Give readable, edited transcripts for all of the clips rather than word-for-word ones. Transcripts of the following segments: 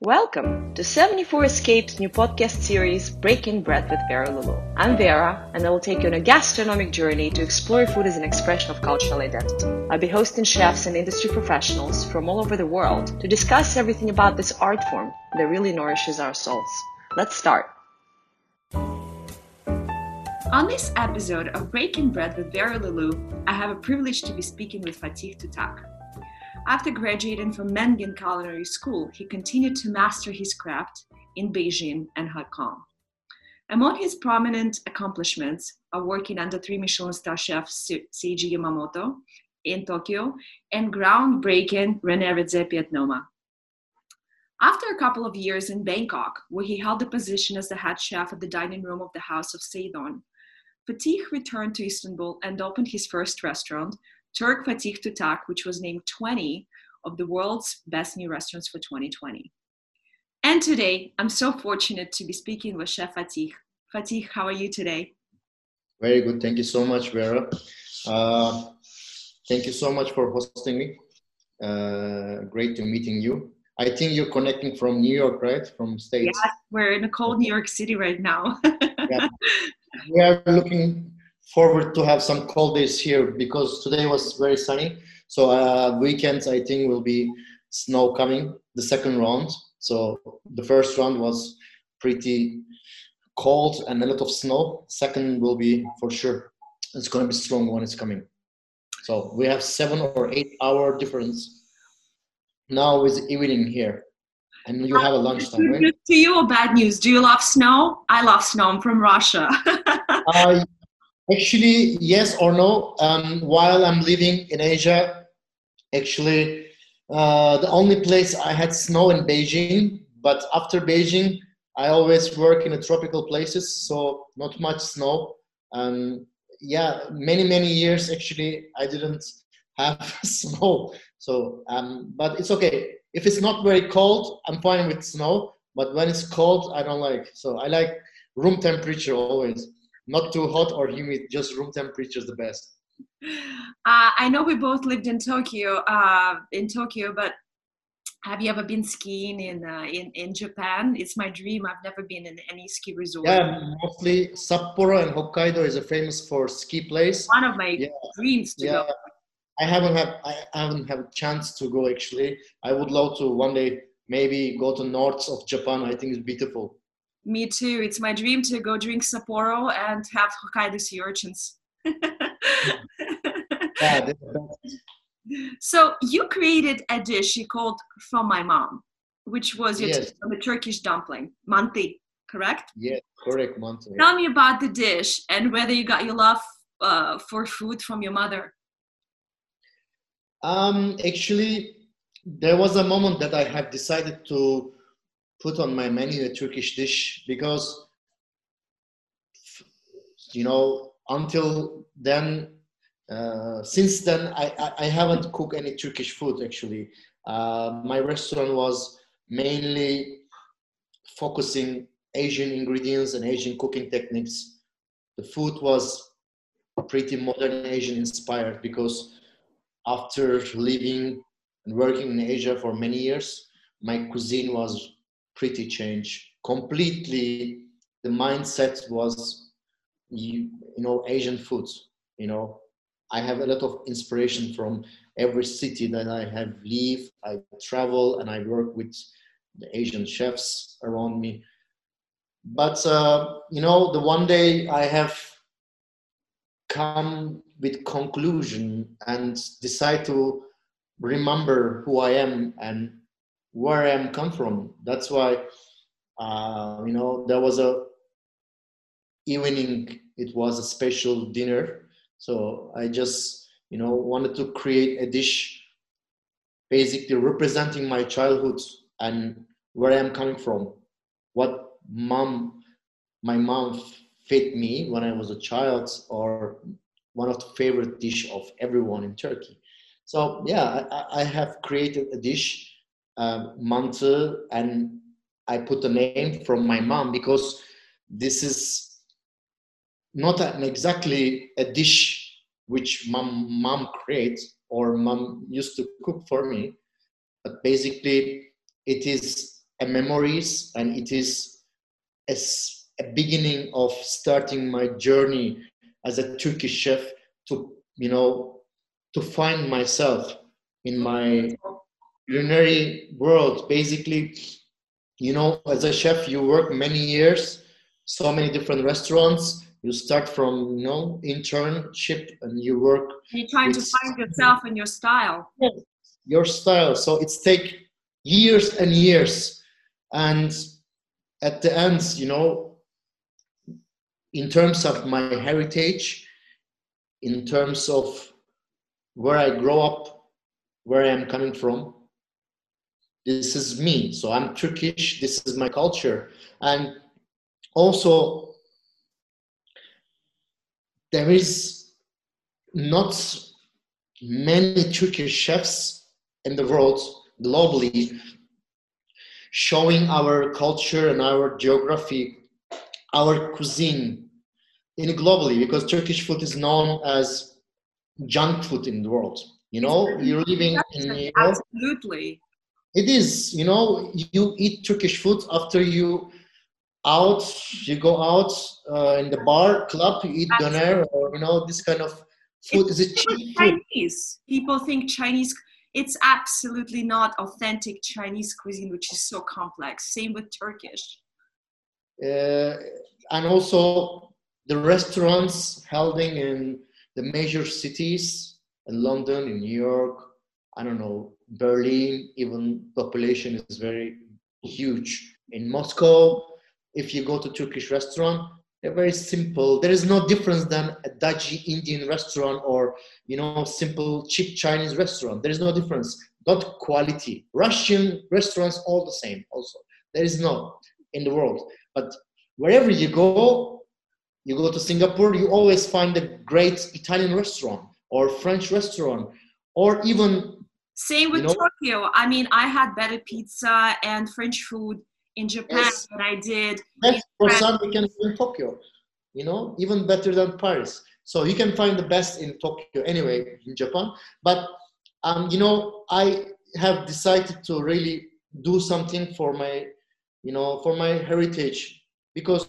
Welcome to 74 Escapes new podcast series Breaking Bread with Vera Lulu. I'm Vera, and I will take you on a gastronomic journey to explore food as an expression of cultural identity. I'll be hosting chefs and industry professionals from all over the world to discuss everything about this art form that really nourishes our souls. Let's start. On this episode of Breaking Bread with Vera Lulu, I have a privilege to be speaking with Fatih Tutak. After graduating from Mengen Culinary School, he continued to master his craft in Beijing and Hong Kong. Among his prominent accomplishments are working under 3 Michelin star chef Seiji Yamamoto in Tokyo and groundbreaking René Redzepi at Noma. After a couple of years in Bangkok, where he held the position as the head chef at the dining room of the House of Seidon, Fatih returned to Istanbul and opened his first restaurant, Turk Fatih Tutak, which was named 20 of the world's best new restaurants for 2020. And today, I'm so fortunate to be speaking with Chef Fatih. Fatih, how are you today? Very good. Thank you so much, Vera. Thank you so much for hosting me. Great to meeting you. I think you're connecting from New York, right? From States. Yeah, we're in a cold New York City right now. Yeah. We are looking forward to have some cold days here because today was very sunny. So weekends, I think, will be snow coming, the second round. So the first round was pretty cold and a lot of snow. Second will be for sure. It's going to be strong when it's coming. So we have 7 or 8 hour difference. Now is evening here. And you have a lunchtime, right? Good to you or bad news? Do you love snow? I love snow. I'm from Russia. Actually, yes or no. While I'm living in Asia, actually, the only place I had snow in Beijing, but after Beijing, I always work in tropical places, so not much snow. Yeah, many years actually, I didn't have snow. So, but it's okay. If it's not very cold, I'm fine with snow. But when it's cold, I don't like. So I like room temperature always. Not too hot or humid, just room temperature is the best. I know we both lived in Tokyo, but have you ever been skiing in Japan? It's my dream. I've never been in any ski resort. Yeah, mostly Sapporo and Hokkaido is famous for ski place. One of my dreams to go. I haven't had a chance to go actually. I would love to one day maybe go to north of Japan. I think it's beautiful. Me too. It's my dream to go drink Sapporo and have Hokkaido sea urchins. Yeah, so you created a dish you called From My Mom, which was your the Turkish dumpling, manti, correct? Yes, correct, manti. Tell me about the dish and whether you got your love for food from your mother. Actually, there was a moment that I have decided to put on my menu a Turkish dish because, you know, until then, since then, I haven't cooked any Turkish food actually. My restaurant was mainly focusing Asian ingredients and Asian cooking techniques. The food was pretty modern Asian inspired because after living and working in Asia for many years, my cuisine was pretty changed. Completely, the mindset was, you know, Asian foods. You know, I have a lot of inspiration from every city that I have lived. I travel and I work with the Asian chefs around me. But you know, the one day I have come with conclusion and decide to remember who I am and where I am come from. That's why you know, there was a evening, it was a special dinner, so I just, you know, wanted to create a dish basically representing my childhood and where I am coming from, what my mom fed me when I was a child, or one of the favorite dish of everyone in Turkey. So yeah, I have created a dish, mantı, and I put a name from my mom because this is not exactly a dish which mom creates or mom used to cook for me, but basically it is a memories, and it is a beginning of starting my journey as a Turkish chef to, to find myself in my culinary world. Basically, as a chef, you work many years, so many different restaurants. You start from, internship, and you work. You're trying to find yourself and your style. Your style. So it's take years and years. And at the end, in terms of my heritage, in terms of where I grow up, where I am coming from, this is me. So I'm Turkish. This is my culture. And also, there is not many Turkish chefs in the world globally showing our culture and our geography, our cuisine globally, because Turkish food is known as junk food in the world. You're living in New York. Absolutely. It is, you eat Turkish food after you go out in the bar, club, you eat doner, or, this kind of food. Is it cheap food? Chinese. People think Chinese, it's absolutely not authentic Chinese cuisine, which is so complex. Same with Turkish. And also the restaurants holding in the major cities, in London, in New York, I don't know, Berlin, even population is very huge. In Moscow, if you go to Turkish restaurant, they're very simple. There is no difference than a dodgy Indian restaurant or, simple cheap Chinese restaurant. There is no difference. Not quality. Russian restaurants, all the same also. There is no in the world. But wherever you go to Singapore, you always find a great Italian restaurant or French restaurant, or even... Same with Tokyo. I mean, I had better pizza and French food in Japan than I did. Best croissant we can do in Tokyo, even better than Paris. So you can find the best in Tokyo anyway, in Japan. But, I have decided to really do something for my, for my heritage, because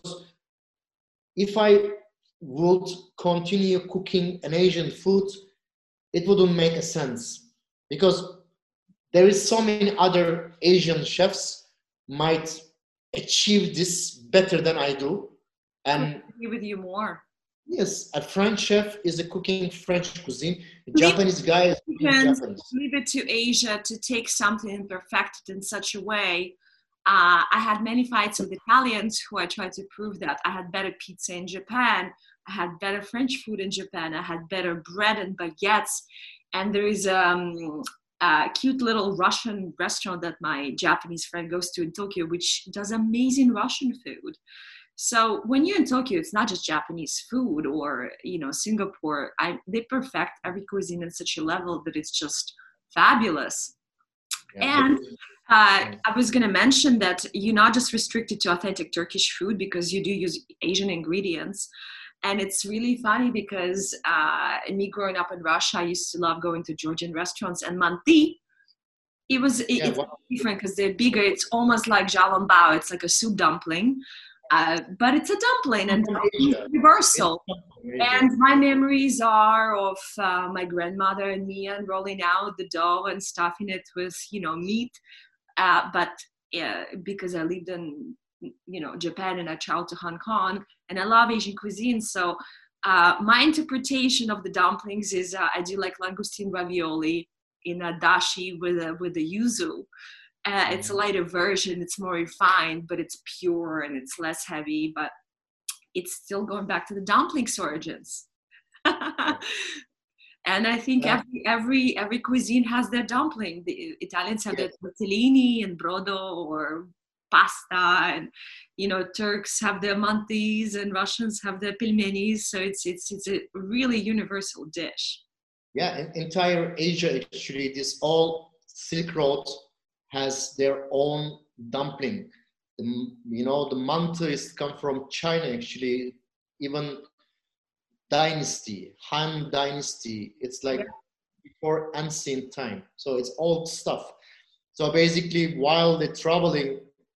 if I would continue cooking an Asian food, it wouldn't make a sense, because there is so many other Asian chefs might achieve this better than I do. And I agree with you more. Yes, a French chef is cooking French cuisine. A Japanese guy is cooking Japanese. Leave it to Asia to take something and perfect it in such a way. I had many fights with Italians who I tried to prove that I had better pizza in Japan, I had better French food in Japan, I had better bread and baguettes. And there is a cute little Russian restaurant that my Japanese friend goes to in Tokyo, which does amazing Russian food. So when you're in Tokyo, it's not just Japanese food, or, Singapore. They perfect every cuisine at such a level that it's just fabulous. Yeah. And I was going to mention that you're not just restricted to authentic Turkish food, because you do use Asian ingredients. And it's really funny because me growing up in Russia, I used to love going to Georgian restaurants, and manti, it's different because they're bigger. It's almost like jalambao. It's like a soup dumpling, but it's a dumpling, and it's universal. And my memories are of my grandmother and me rolling out the dough and stuffing it with, meat. But because I lived in, Japan, and I traveled to Hong Kong, and I love Asian cuisine. So my interpretation of the dumplings is I do like langoustine ravioli in a dashi with the yuzu. It's a lighter version. It's more refined, but it's pure and it's less heavy. But it's still going back to the dumplings origins. And I think every cuisine has their dumpling. The Italians have their tortellini and brodo or pasta, and Turks have their mantis and Russians have their pelmenis. So it's a really universal dish. Yeah, in entire Asia actually, this all Silk Road has their own dumpling. The manti is come from China actually, even dynasty, Han dynasty. It's like before ancient time. So it's old stuff. So basically, while they're traveling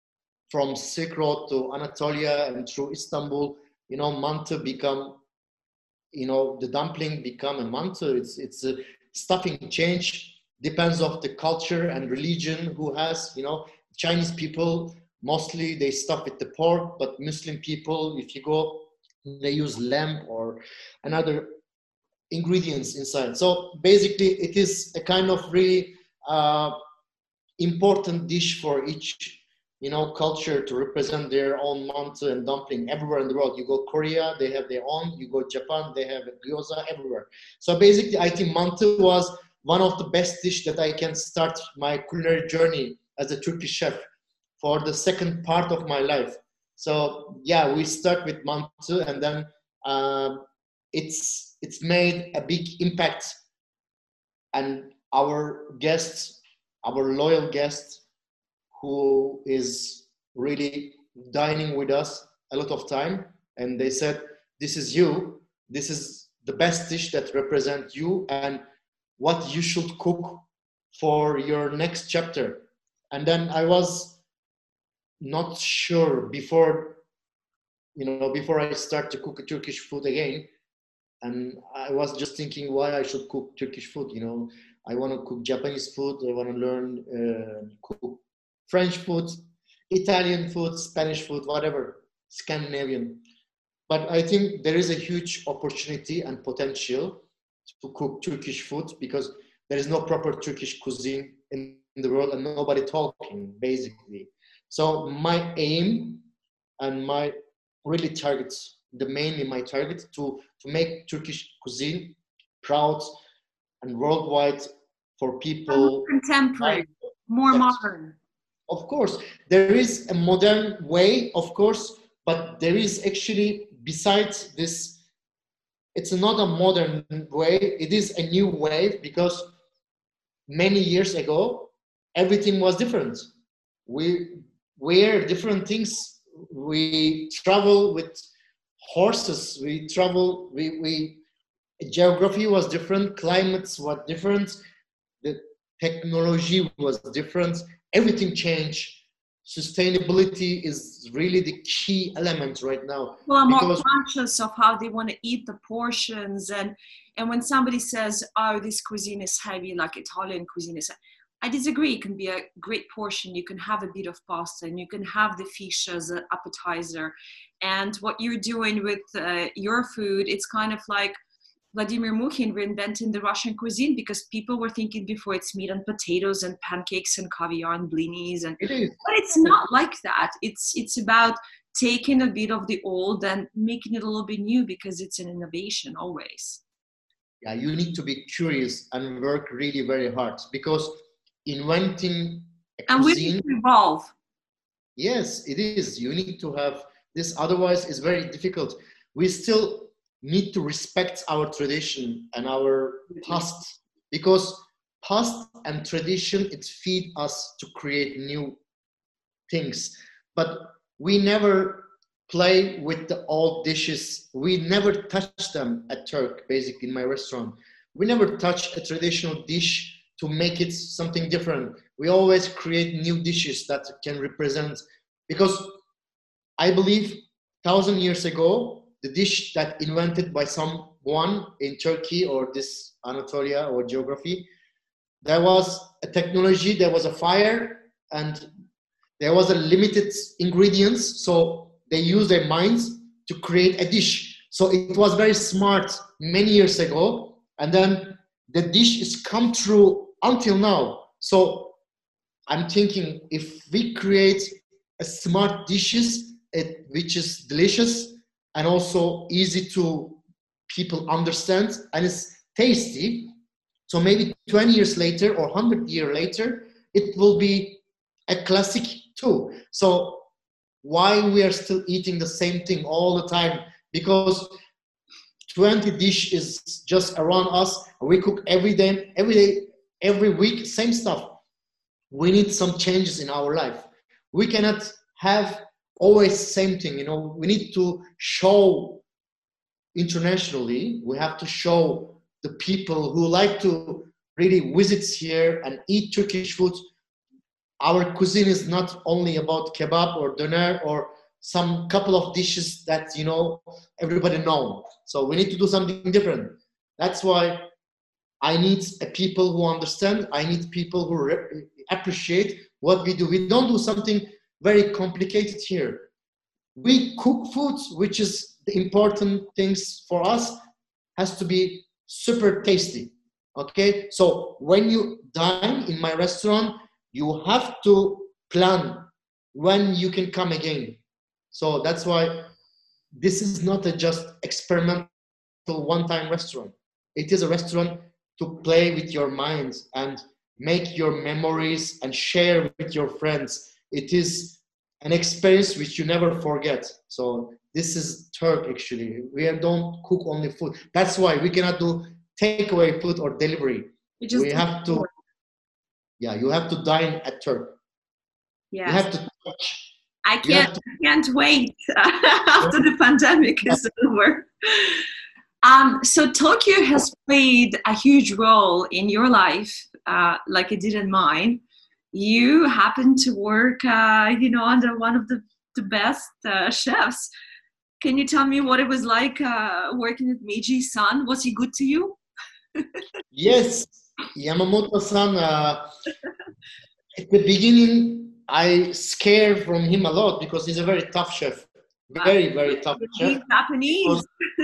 from Silk Road to Anatolia and through Istanbul, mantı become, the dumpling become a mantı. It's a stuffing change, depends of the culture and religion who has, Chinese people, mostly they stuff with the pork, but Muslim people, if you go, they use lamb or another ingredients inside. So basically it is a kind of really important dish for each culture to represent their own mantı and dumpling everywhere in the world. You go Korea, they have their own. You go Japan, they have gyoza everywhere. So basically, I think mantı was one of the best dish that I can start my culinary journey as a Turkish chef for the second part of my life. So yeah, we start with mantı, and then it's made a big impact, and our guests, our loyal guests, who is really dining with us a lot of time, and they said, this is you, this is the best dish that represents you and what you should cook for your next chapter. And then I was not sure before I start to cook a Turkish food again, and I was just thinking why I should cook Turkish food. I want to cook Japanese food, I want to learn cook French food, Italian food, Spanish food, whatever, Scandinavian. But I think there is a huge opportunity and potential to cook Turkish food, because there is no proper Turkish cuisine in the world and nobody talking, basically. So my aim and my really targets, mainly my target to make Turkish cuisine proud and worldwide for people. Contemporary, more modern. Of course, there is a modern way, of course, but there is actually, besides this, it's not a modern way, it is a new way, because many years ago, everything was different. We wear different things. We travel with horses. Geography was different, climates were different, the technology was different, everything changed. Sustainability is really the key element right now. People are more conscious of how they want to eat the portions, and when somebody says, oh, this cuisine is heavy, like Italian cuisine is, I disagree. It can be a great portion. You can have a bit of pasta and you can have the fish as an appetizer. And what you're doing with your food, it's kind of like Vladimir Mukhin reinventing the Russian cuisine, because people were thinking before it's meat and potatoes and pancakes and caviar and blinis, and it is. But it's not like that. It's about taking a bit of the old and making it a little bit new, because it's an innovation always. Yeah, you need to be curious and work really very hard, because inventing a cuisine, we need to evolve. Yes, it is. You need to have this, otherwise it's very difficult. We still need to respect our tradition and our past, because past and tradition, it feed us to create new things. But we never play with the old dishes. We never touch them at Turk, basically in my restaurant. We never touch a traditional dish to make it something different. We always create new dishes that can represent, because I believe 1,000 years ago, the dish that invented by someone in Turkey or this Anatolia or geography, there was a technology, there was a fire, and there was a limited ingredients. So they used their minds to create a dish. So it was very smart many years ago. And then the dish is come true until now. So I'm thinking, if we create a smart dishes, which is delicious and also easy to people understand, and it's tasty, so maybe 20 years later or 100 years later, it will be a classic too. So why we are still eating the same thing all the time? Because 20 dish is just around us. We cook every day, every week, same stuff. We need some changes in our life. We cannot have always same thing. We need to show internationally. We have to show the people who like to really visit here and eat Turkish food. our cuisine is not only about kebab or doner or some couple of dishes that everybody know. So we need to do something different. That's why I need people who understand. I need people who appreciate what we do. We don't do something very complicated here. We cook foods, which is the important things for us, has to be super tasty. Okay, so when you dine in my restaurant, you have to plan when you can come again. So that's why this is not a just experimental one-time restaurant. It is a restaurant to play with your minds and make your memories and share with your friends. It is an experience which you never forget. So this is Turk actually. We don't cook only food. That's why we cannot do takeaway food or delivery. We have to, you have to dine at Turk. Yes. You have to touch. I can't wait after the pandemic is over. So Tokyo has played a huge role in your life, like it did in mine. You happen to work, under one of the best chefs. Can you tell me what it was like working with Meiji-san? Was he good to you? Yes, Yamamoto-san. At the beginning, I scared from him a lot because he's a very tough chef. Very, very tough chef. He's Japanese.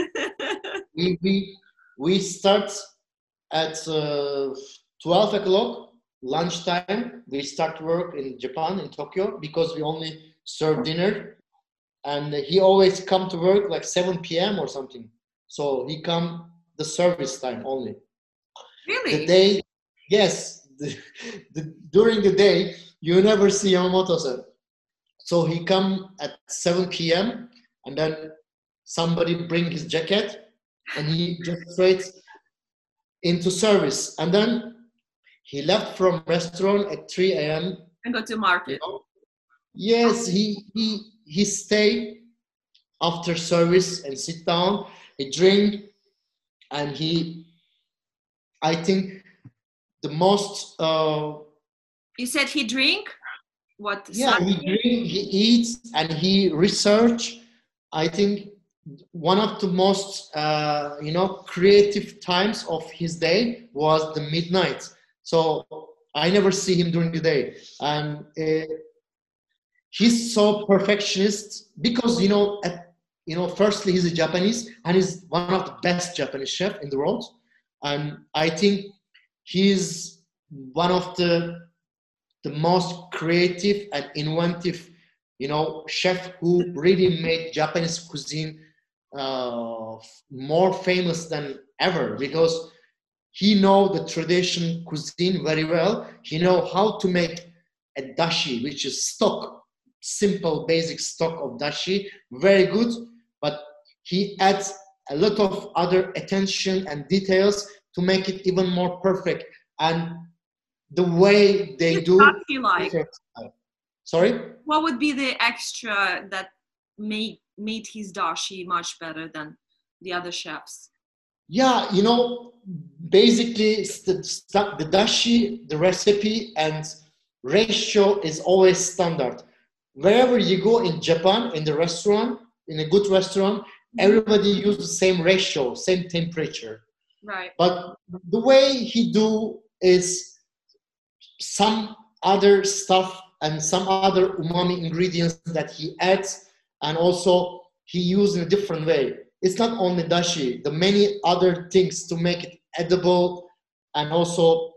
We start at 12 o'clock lunchtime. We start work in Japan, in Tokyo, because we only serve dinner. And he always come to work like 7 p.m. or something. So he come the service time only. Really? The day, yes. During the day, you never see Yamamoto-san. So he come at 7 p.m. and then somebody bring his jacket and he just straight into service. And then he left from restaurant at 3 a.m. and go to market. Yes, he stay after service and sit down, he drink, and I think the most... you said he drink? What? Yeah, he drink, he eats, and he research. I think one of the most, creative times of his day was the midnight. So I never see him during the day. And he's so perfectionist because, firstly, he's a Japanese and he's one of the best Japanese chef in the world. And I think he's one of the most creative and inventive, chef who really made Japanese cuisine more famous than ever, because he know the traditional cuisine very well. He know how to make a dashi, which is stock, simple, basic stock of dashi, very good, but he adds a lot of other attention and details to make it even more perfect. And the way they do. Like? Sorry? What would be the extra that made his dashi much better than the other chefs? Yeah, basically the dashi, the recipe and ratio is always standard. Wherever you go in Japan, in the restaurant, in a good restaurant, everybody use the same ratio, same temperature. Right. But the way he do is some other stuff and some other umami ingredients that he adds, and also he used in a different way. It's not only dashi, the many other things to make it edible, and also,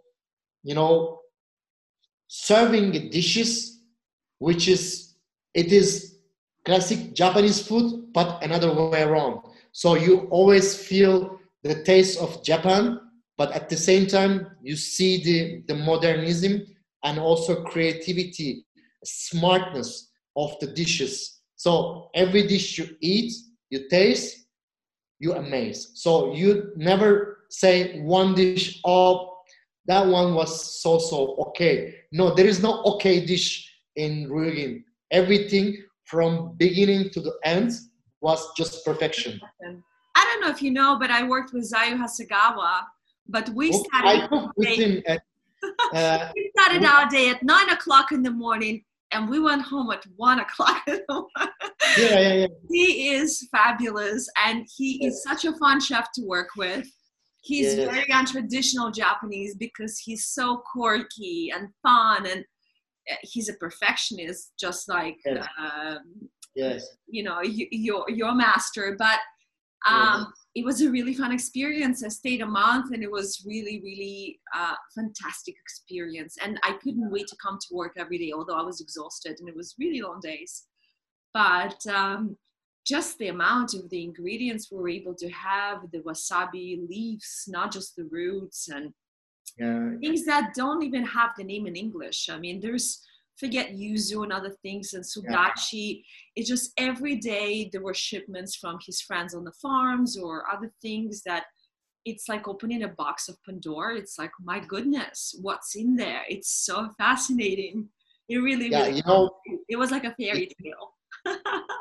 serving dishes, which it is classic Japanese food, but another way around. So you always feel the taste of Japan, but at the same time, you see the modernism and also creativity, smartness of the dishes. So every dish you eat, you taste, you amaze. So you never say one dish, oh, that one was so okay. No, there is no okay dish in Ryujin. Everything from beginning to the end was just perfection. I don't know if you know, but I worked with Zayu Hasegawa. But we studied. I cooked with him We started our day at 9 o'clock in the morning and we went home at 1 o'clock in the morning. Yeah. He is fabulous and he is such a fun chef to work with. He's very untraditional Japanese because he's so quirky and fun, and he's a perfectionist, just like you know, your master. But it was a really fun experience. I stayed a month, and it was really, really fantastic experience. And I couldn't wait to come to work every day, although I was exhausted, and it was really long days. But just the amount of the ingredients we were able to have, the wasabi leaves, not just the roots, and things that don't even have the name in English. I mean, there's, forget yuzu and other things, and sudachi. It's just every day there were shipments from his friends on the farms or other things that it's like opening a box of Pandora. It's like, my goodness, what's in there? It's so fascinating. It really, really, it was like a fairy tale.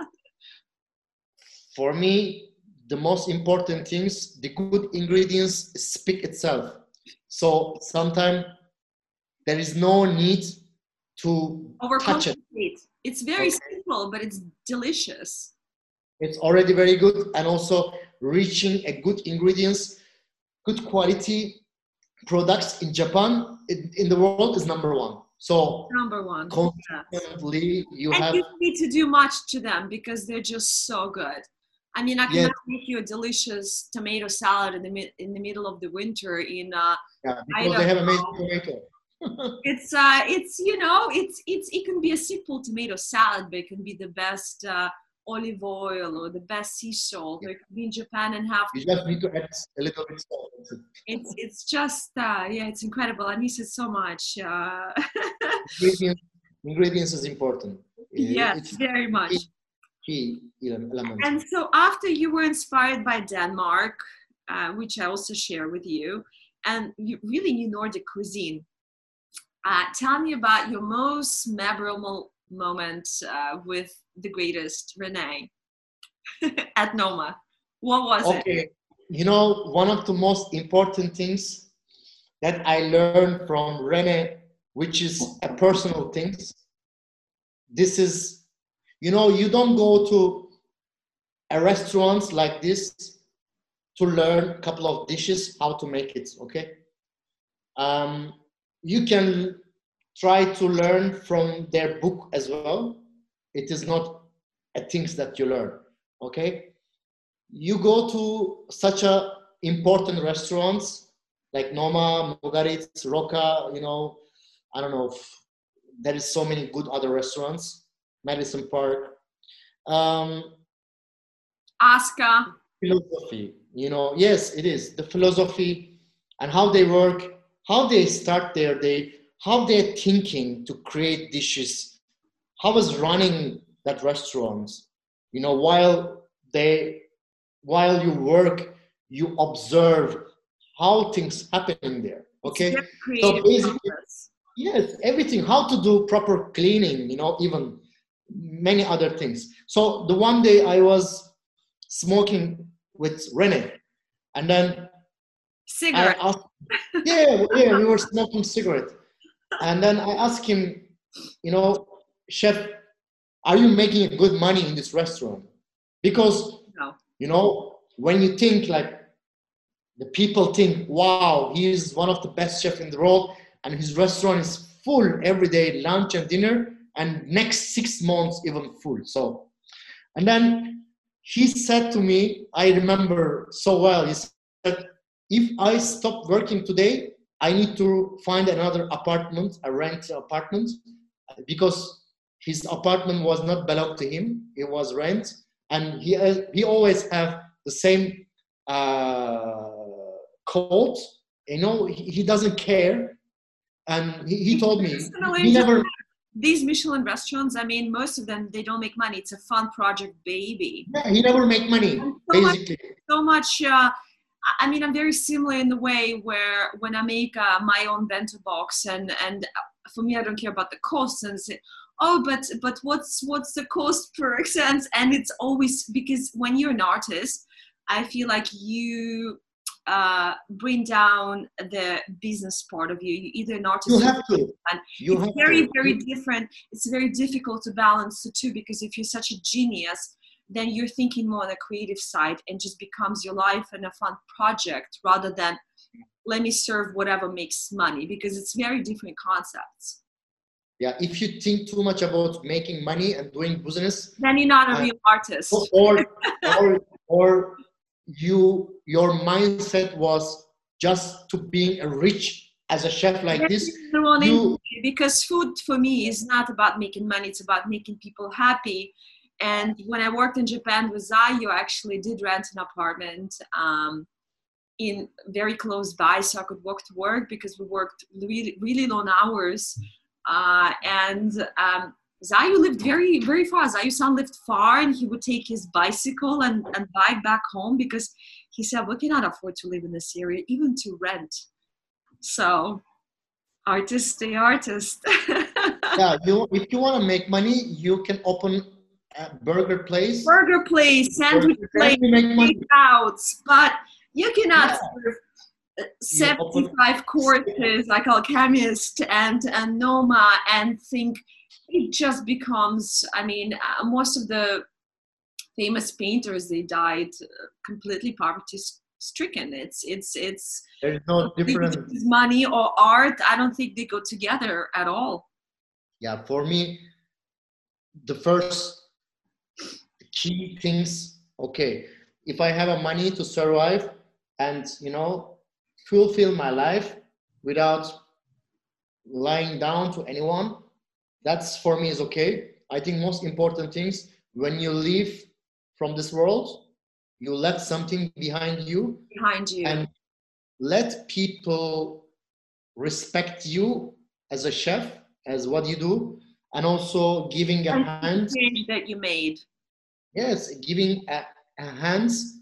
For me, the most important things, the good ingredients speak itself. So sometimes there is no need to touch it. It's very simple, but it's delicious. It's already very good, and also reaching a good ingredients, good quality products in Japan, in the world is number one. So number one. Constantly, you don't need to do much to them because they're just so good. I mean, I can make you a delicious tomato salad in the middle of the winter in because they have amazing tomato. It's you know, it can be a simple tomato salad, but it can be the best olive oil or the best sea salt. Or it can be in Japan and have. You just need to add a little bit salt. It's just it's incredible. I miss it so much. Ingredients is important. Yes, it's very much. Key element. And so after you were inspired by Denmark, which I also share with you, and you really knew Nordic cuisine. Tell me about your most memorable moment with the greatest Rene at Noma. What was it? You know, one of the most important things that I learned from Rene, which is a personal thing, this is, you know, you don't go to a restaurant like this to learn a couple of dishes, how to make it, okay? You can try to learn from their book as well. It is not a things that you learn, okay? You go to such a important restaurants like Noma, Mogaritz, Roca, you know, I don't know, there is so many good other restaurants, Madison Park. Aska. Philosophy, you know, yes, it is. The philosophy and how they work, how they start their day, how they're thinking to create dishes, how is running that restaurant, you know, while you work, you observe how things happening there, okay? So basically, yes, everything, how to do proper cleaning, you know, even many other things. So the one day I was smoking with Rene, and then cigarette. we were smoking cigarette. And then I asked him, you know, chef, are you making good money in this restaurant? Because, you know, when you think like the people think, wow, he is one of the best chefs in the world, and his restaurant is full every day, lunch and dinner, and next 6 months even full. So, and then he said to me, I remember so well, he said, if I stop working today, I need to find another apartment, a rent apartment, because his apartment was not belong to him, it was rent, and he always have the same coat, you know, he doesn't care, and he told me, he never... These Michelin restaurants, I mean, most of them, they don't make money. It's a fun project, baby. Yeah, he never make money, basically. So much, I mean, I'm very similar in the way where when I make my own bento box, and for me, I don't care about the cost, and say, oh, but what's the cost per cents? And it's always, because when you're an artist, I feel like you bring down the business part of you. You either an You artist or have to. and You it's have very, to. very different. It's very difficult to balance the two, because if you're such a genius, then you're thinking more on the creative side and just becomes your life and a fun project rather than let me serve whatever makes money, because it's very different concepts. Yeah, if you think too much about making money and doing business, Then you're not a real artist. or your mindset was just to being a rich as a chef like this. Because food for me is not about making money, it's about making people happy. And when I worked in Japan with Zayu, I actually did rent an apartment in very close by, so I could walk to work, because we worked really, really long hours. Zayu lived very, very far. Zayu-san lived far, and he would take his bicycle and bike back home, because he said, we cannot afford to live in this area, even to rent. So, artist stay artist. Yeah, if you want to make money, you can open a burger place, sandwich place, takeouts, but you cannot serve 75 courses like Alchemist and Noma and think it just becomes, I mean, most of the famous painters, they died completely poverty stricken. There's no difference. Money or art, I don't think they go together at all. Yeah, for me, the first key things, okay, if I have a money to survive and, fulfill my life without lying down to anyone, that's for me is okay. I think most important things, when you leave from this world, you left something behind you. And let people respect you as a chef, as what you do, and also giving a hand that you made. Yes, giving a hands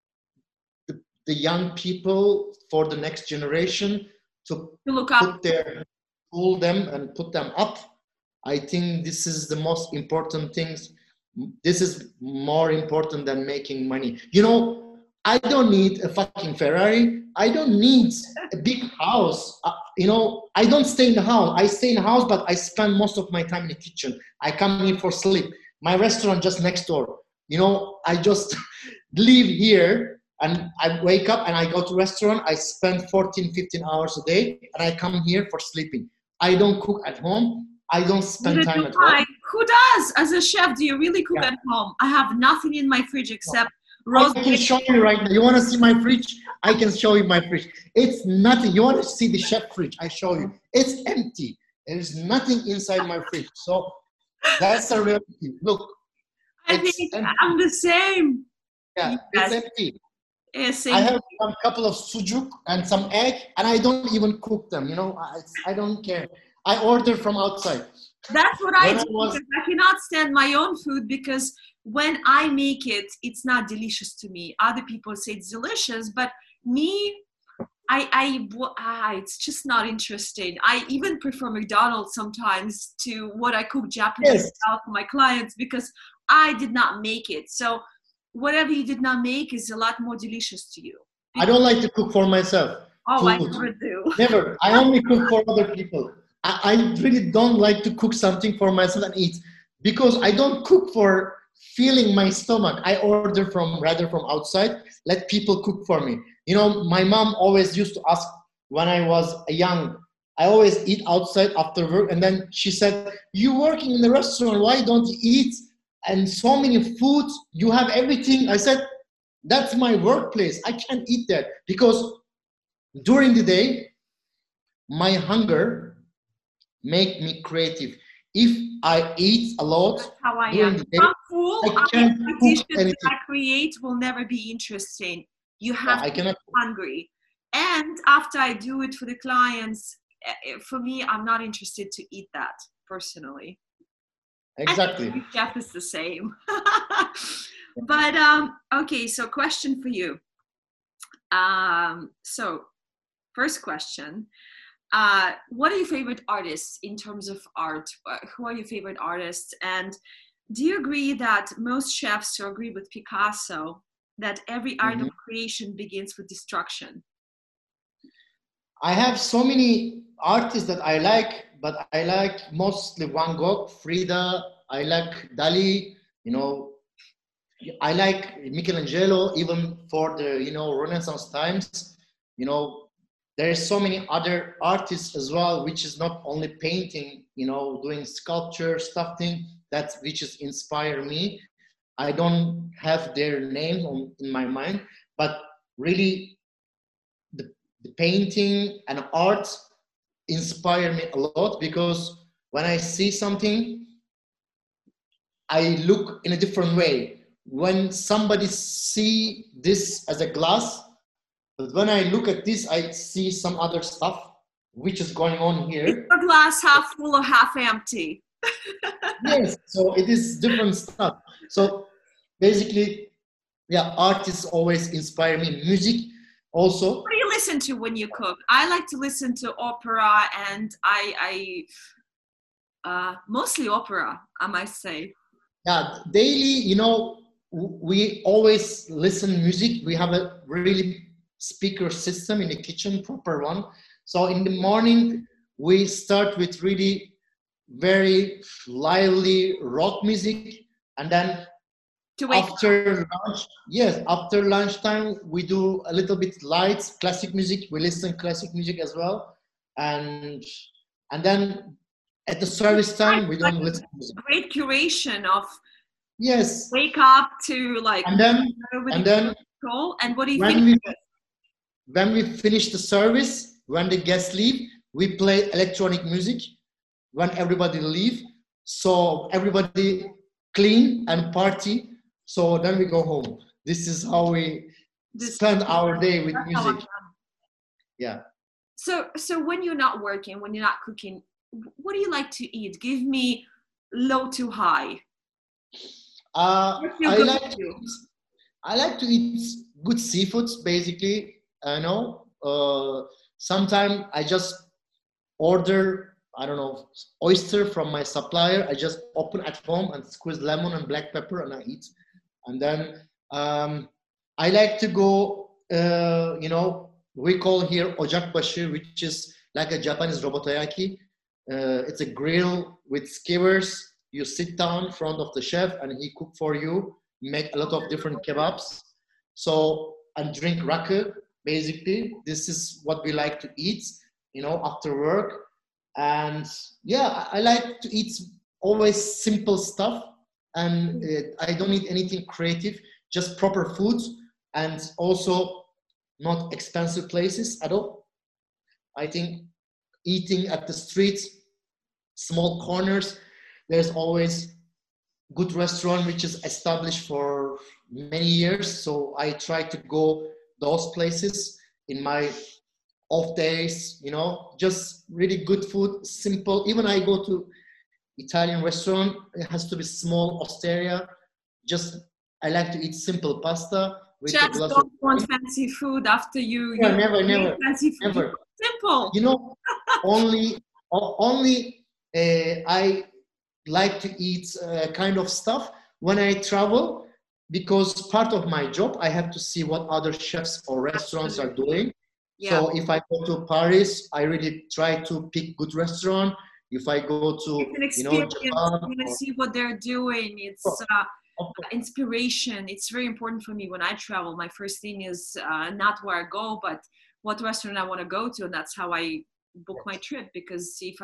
the young people for the next generation to look up, pull them and put them up. I think this is the most important things. This is more important than making money. I don't need a fucking Ferrari. I don't need a big house. I don't stay in the house. I stay in the house, but I spend most of my time in the kitchen. I come here for sleep. My restaurant just next door. I just live here and I wake up and I go to restaurant. I spend 14, 15 hours a day and I come here for sleeping. I don't cook at home. I don't spend time at home. Who does? As a chef, do you really cook at home? I have nothing in my fridge except I can show you right now. You want to see my fridge? I can show you my fridge. It's nothing. You want to see the chef fridge? I show you. It's empty. There's nothing inside my fridge. So that's the reality. Look. I think I'm the same. Yeah, yes. It's empty. Yes, I have a couple of sujuk and some egg, and I don't even cook them. I don't care. I order from outside. That's what I do. Because I cannot stand my own food, because when I make it, it's not delicious to me. Other people say it's delicious, but me, it's just not interesting. I even prefer McDonald's sometimes to what I cook Japanese style for my clients, because I did not make it. So whatever you did not make is a lot more delicious to you. I don't like to cook for myself. Oh, I never do. Never. I only cook for other people. I really don't like to cook something for myself and eat, because I don't cook for filling my stomach. I order rather from outside. Let people cook for me. My mom always used to ask when I was young, I always eat outside after work. And then she said, you working in the restaurant, why don't you eat? And so many foods, you have everything. I said, that's my workplace. I can't eat that, because during the day, my hunger make me creative. If I eat a lot, that's how I during am. the day, I can't cook anything. That I create will never be interesting. You have to be hungry. And after I do it for the clients, for me, I'm not interested to eat that personally. Exactly. Chef is the same. But okay, so question for you. So first question, what are your favorite artists in terms of art? Who are your favorite artists? And do you agree that most chefs who agree with Picasso that every art of creation begins with destruction? I have so many artists that I like, but I like mostly Van Gogh, Frida. I like Dali. You know, I like Michelangelo, even for the Renaissance times. You know, there's so many other artists as well, which is not only painting. You know, doing sculpture, sculpting. That's which is inspire me. I don't have their names in my mind, but really the painting and art inspire me a lot, because when I see something, I look in a different way. When somebody see this as a glass, but when I look at this, I see some other stuff which is going on Is here. the glass half full or half empty? Yes, so it is different stuff. So basically, yeah, artists always inspire me. Music also. What do you listen to when you cook? I like to listen to opera, and I mostly opera, I must say. Yeah, daily, we always listen music. We have a really speaker system in the kitchen, proper one. So in the morning, we start with really very lively rock music, and then To wake after lunch, yes, after lunchtime, we do a little bit light classic music. We listen classic music as well, and then at the service time, we like don't a listen to music. great curation of Yes, wake up to like and then with and then control. And what do you when think? we when we finish the service, when the guests leave, we play electronic music when everybody leave, so everybody clean and party, so then we go home. This is how we spend our day with music. Yeah. So when you're not working, when you're not cooking, what do you like to eat? Give me low to high. I like to eat, good seafoods, basically. Sometimes I just order, I don't know, oyster from my supplier. I just open at home and squeeze lemon and black pepper and I eat. And then I like to go, we call here ojakbashi, which is like a Japanese robotoyaki. It's a grill with skewers. You sit down in front of the chef and he cook for you, make a lot of different kebabs. So, and drink rakı, basically. This is what we like to eat, after work. And yeah, I like to eat always simple stuff, and I don't need anything creative, just proper food, and also not expensive places at all. I think eating at the streets, small corners, there's always good restaurant which is established for many years. So I try to go those places in my off days, just really good food, simple. Even I go to Italian restaurant, it has to be small, osteria. Just I like to eat simple pasta with a Just glass of don't want wine. fancy food after you. Yeah, You never, fancy food. never. Simple. Only I like to eat kind of stuff when I travel, because part of my job I have to see what other chefs or restaurants are doing. Yeah. So if I go to Paris, I really try to pick good restaurant. If I go to It's an experience. Japan, You want to see what they're doing. It's inspiration. It's very important for me when I travel. My first thing is not where I go, but what restaurant I want to go to, and that's how I book my trip. Because if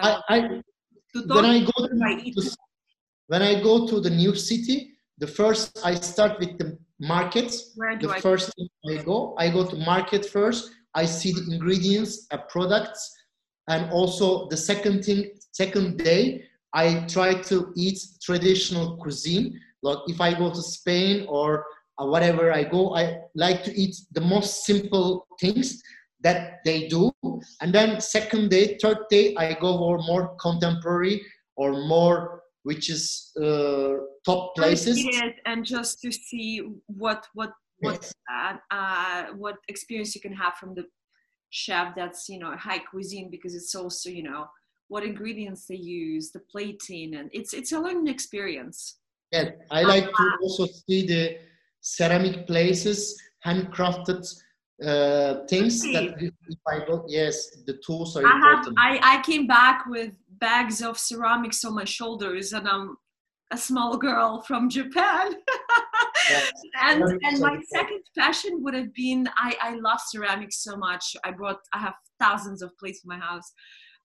when I go to the new city, the first I start with the markets. First thing I go to market first. I see the ingredients, products, and also the second day, I try to eat traditional cuisine. Like if I go to Spain or whatever I go, I like to eat the most simple things that they do. And then second day, third day, I go for more contemporary or more, which is top places. And just to see what experience you can have from the chef that's high cuisine, because it's also what ingredients they use, the plating, and it's a learning experience. Yeah, I like to also see ceramic places, handcrafted things that Really? if I go, yes, the tools are I have important. I came back with bags of ceramics on my shoulders, and I'm a small girl from Japan. Yes, And ceramics are my important. second passion would have been, I love ceramics so much. I have thousands of plates in my house.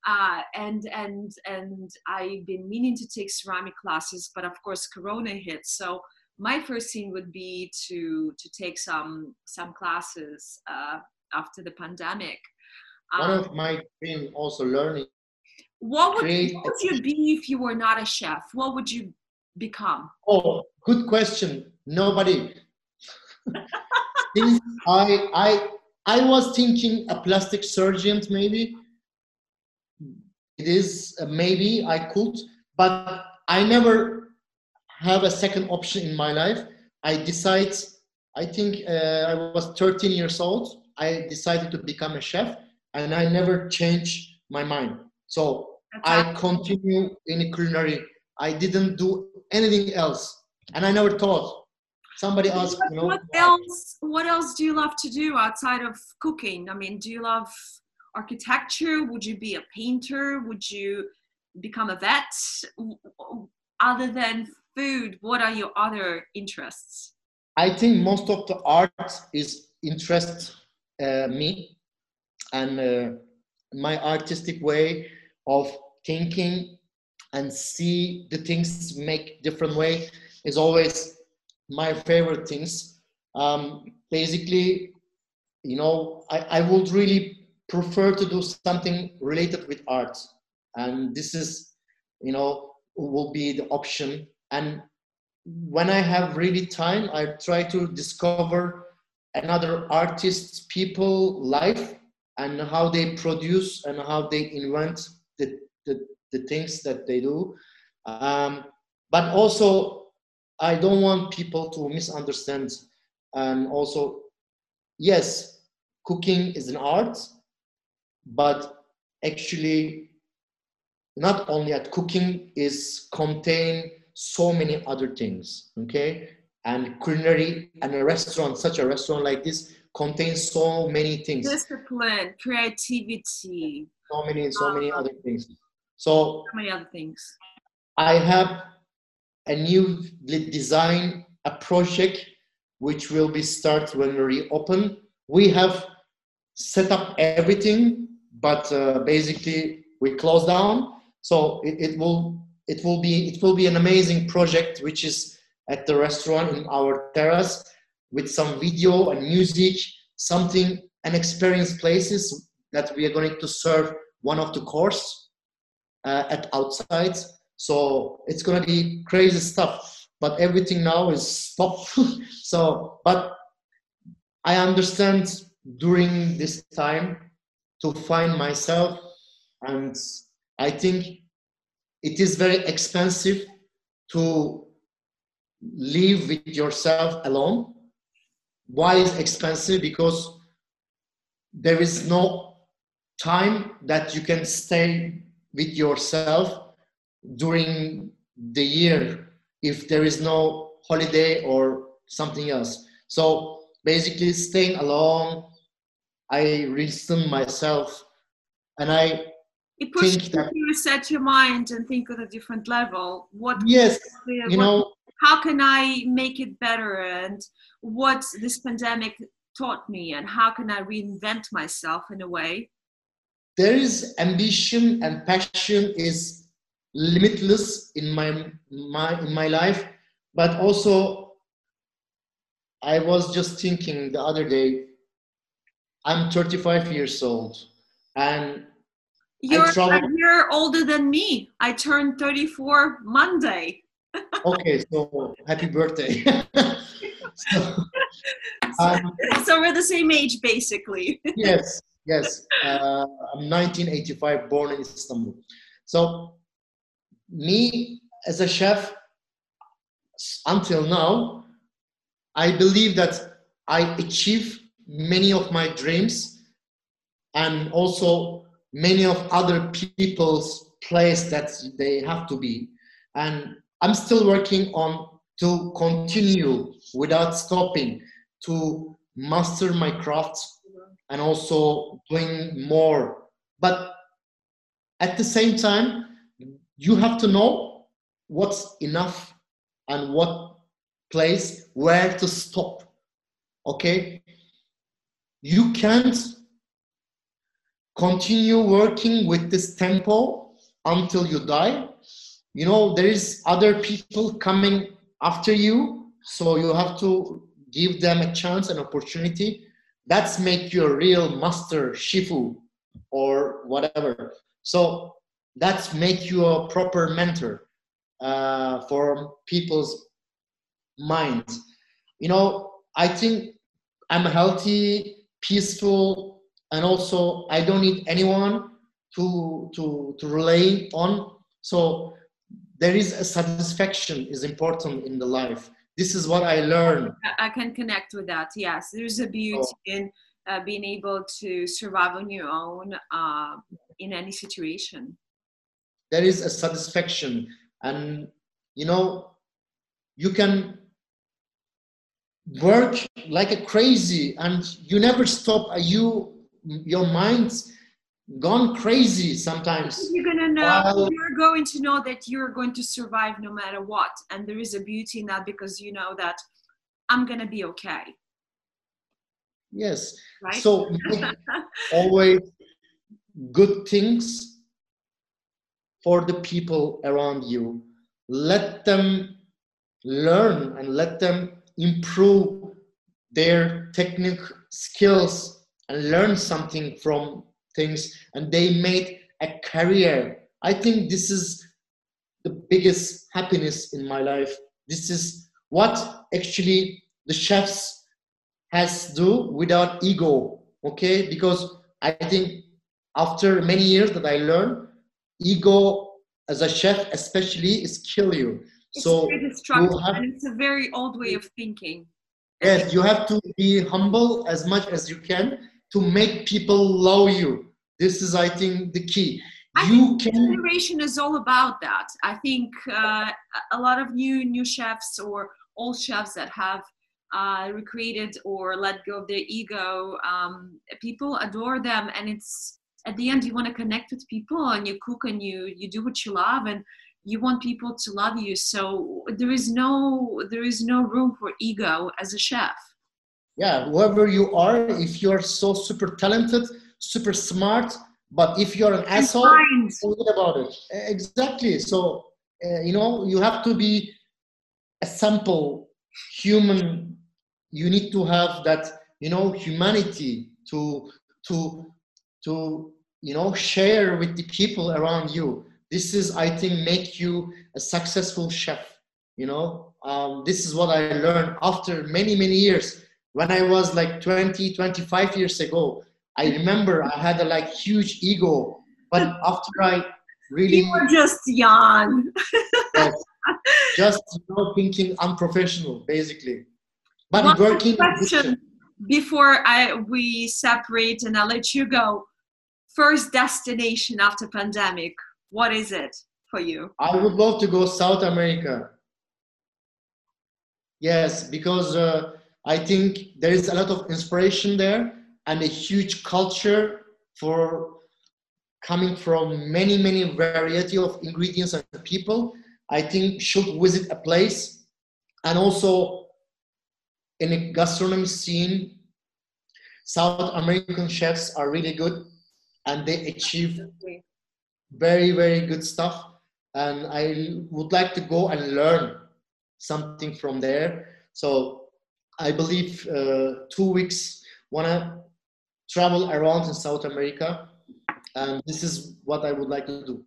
And I've been meaning to take ceramic classes, but of course Corona hit. So my first thing would be to take some classes after the pandemic. One Um, of my dream also learning what create a. would you be if you were not a chef? What would you become? Oh, good question. Nobody. Since I was thinking a plastic surgeon, maybe it is, maybe I could, but I never have a second option in my life. I decide. I think I was 13 years old. I decided to become a chef, and I never changed my mind. So That's I continue in culinary. I didn't do anything else, and I never thought. Somebody asked, what why? else? What else do you love to do outside of cooking? I mean, do you love architecture? Would you be a painter? Would you become a vet? Other than food, what are your other interests? I think most of the art is interest me, and my artistic way of thinking and see the things make different way is always my favorite things. Basically, I would really prefer to do something related with art, and this is, will be the option. And when I have really time, I try to discover another artist's people life and how they produce and how they invent the things that they do. Um, but also, I don't want people to misunderstand. And also, yes, cooking is an art, but actually not only at cooking is contain so many other things, okay? And culinary and a restaurant, such a restaurant like this, contains so many things, Discipline, creativity, so many other things. So so many other things. I have a new design, a project which will be start when we reopen. We have set up everything, but basically we close down. So it will be an amazing project, which is at the restaurant in our terrace with some video and music, something and experience places that we are going to serve one of the course at outside. So it's going to be crazy stuff. But everything now is stopped. So, but I understand during this time to find myself, and I think it is very expensive to live with yourself alone. Why is expensive? Because there is no time that you can stay with yourself during the year if there is no holiday or something else. So basically staying alone, I listen myself, and I It pushes think you that, to reset your mind and think on a different level. yes, you What, know, how can I make it better, and what this pandemic taught me, and how can I reinvent myself in a way? there is ambition and passion is limitless in my life, but also I was just thinking the other day, I'm 35 years old, and I You're a travel. year older than me. I turned 34 Monday. Okay, so happy birthday. So, So, um, so we're the same age, basically. yes, yes. I'm 1985, born in Istanbul. So me as a chef, until now, I believe that I achieve many of my dreams, and also many of other people's place that they have to be. And I'm still working on to continue without stopping, to master my craft and also doing more. But at the same time, you have to know what's enough and what place where to stop. Okay, you can't continue working with this tempo until you die. You know, there is other people coming after you, so you have to give them a chance, an opportunity. That's make you a real master shifu or whatever. So that's make you a proper mentor for people's minds. You know, I think I'm healthy, peaceful, and also I don't need anyone to rely on. So there is a satisfaction is important in the life. This is what I learned. I can connect with that. Yes, there's a beauty in being able to survive on your own in any situation. There is a satisfaction, and you know, you can work like a crazy, and you never stop. Your mind's gone crazy sometimes. You're gonna know. You're going to know that you're going to survive no matter what, and there is a beauty in that because you know that I'm gonna be okay. Yes. Right? So make always good things for the people around you. Let them learn and let them improve their technical skills and learn something from things, and they made a career. I think this is the biggest happiness in my life. This is what actually the chefs has do without ego, okay? Because I think after many years that I learned, ego as a chef especially is kill you. It's so very destructive, and it's a very old way of thinking. Yes, you have to be humble as much as you can to make people love you. This is, I think, the key. I think generation is all about that. I think a lot of new chefs or old chefs that have recreated or let go of their ego, people adore them, and it's at the end you want to connect with people, and you cook and you do what you love, and you want people to love you. So there is no room for ego as a chef. Yeah, whoever you are, if you're so super talented, super smart, but if you're an asshole, forget about it. Exactly. So you know, you have to be a simple human. You need to have that, you know, humanity to you know, share with the people around you. This is, I think, make you a successful chef. You know, this is what I learned after many years. When I was like 20, 25 years ago, I remember I had a like huge ego, but after I really... You were just young. Yes, just, you know, thinking unprofessional, basically. But one working... question before we separate and I'll let you go. First destination after pandemic, what is it for you? I would love to go South America. Yes, because I think there is a lot of inspiration there and a huge culture for coming from many variety of ingredients and people. I think should visit a place, and also in a gastronomy scene, South American chefs are really good and they achieve very good stuff. And I would like to go and learn something from there. So I believe 2 weeks wanna travel around in South America, and this is what I would like to do.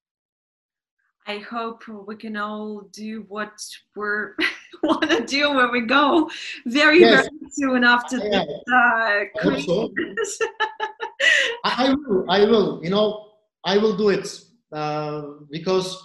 I hope we can all do what we're want to do when we go very soon after this craziness. I will, you know, I will do it because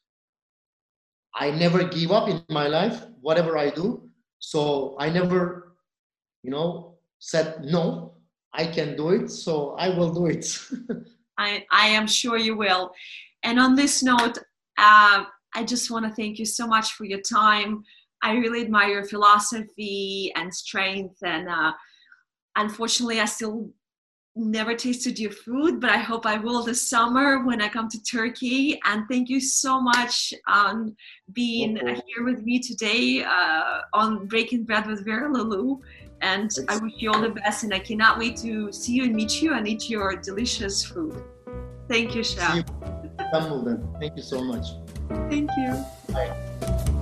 I never give up in my life, whatever I do. So I never, you know, said no, I can do it, so I will do it. I am sure you will. And on this note, I just want to thank you so much for your time. I really admire your philosophy and strength. And unfortunately, I still never tasted your food, but I hope I will this summer when I come to Turkey. And thank you so much on being here with me today on Breaking Bread with Vera Lulu. And I wish you all the best, and I cannot wait to see you and meet you and eat your delicious food. Thank you, Chef. Thank you so much. Thank you. Bye.